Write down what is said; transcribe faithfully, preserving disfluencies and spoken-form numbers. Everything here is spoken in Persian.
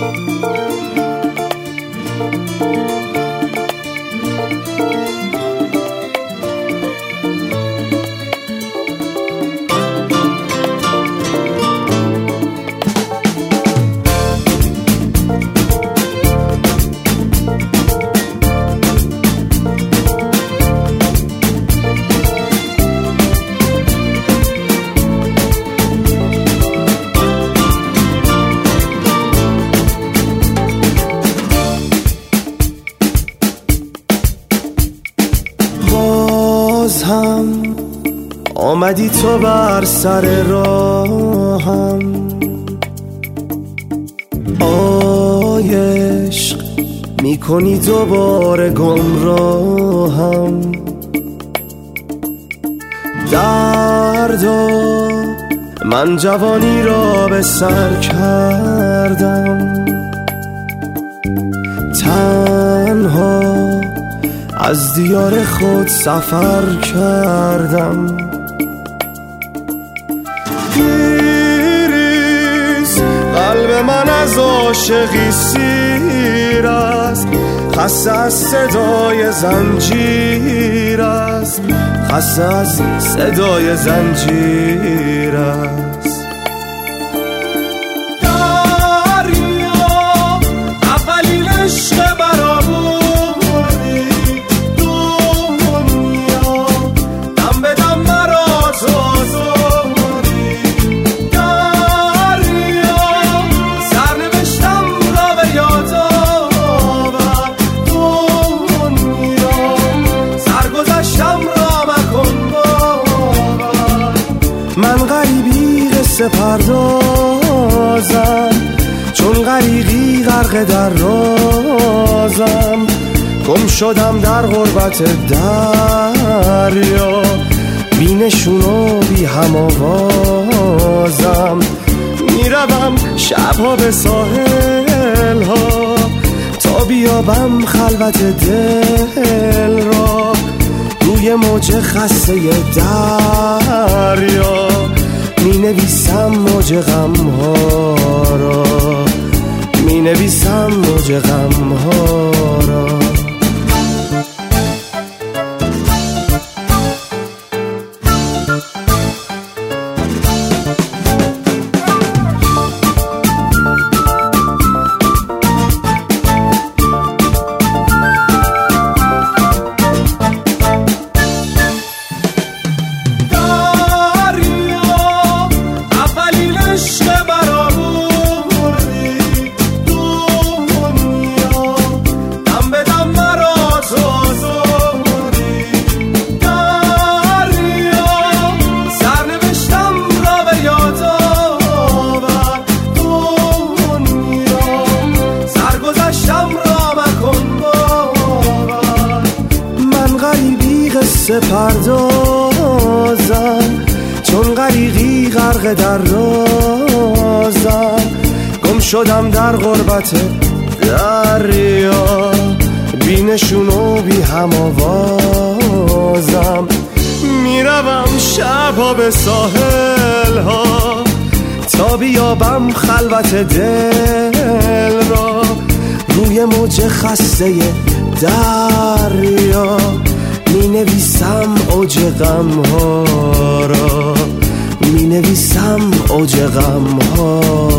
هم آمدی تو بر سر راهم، آی عشق میکنی دوباره گمراهم. دردا من جوانی را به سر کردم، تنها از دیار خود سفر کردم. پیریز قلب من از عاشقی سیر است، خسته از صدای زنجیر است، خسته از صدای زنجیر است. من غریبی قصه پردازم، چون غریقی غرق در رازم. گم شدم در غربت دریا، بی نشون و بی هم آوازم. میروم شبها به ساحل ها تا بیابم خلوت دل را، روی موج خسته دریا می نویسم موج غم ها را، می نویسم موج غم ها را. قصه پردازم، چون غریقی غرق در رازم. گم شدم در غربت دریا، بی نشون و بی هم آوازم. میروم شبها به ساحل ها تا بیابم خلوت دل را، روی موج خسته دریا می نویسم اوج غم ها را، می نویسم اوج غم ها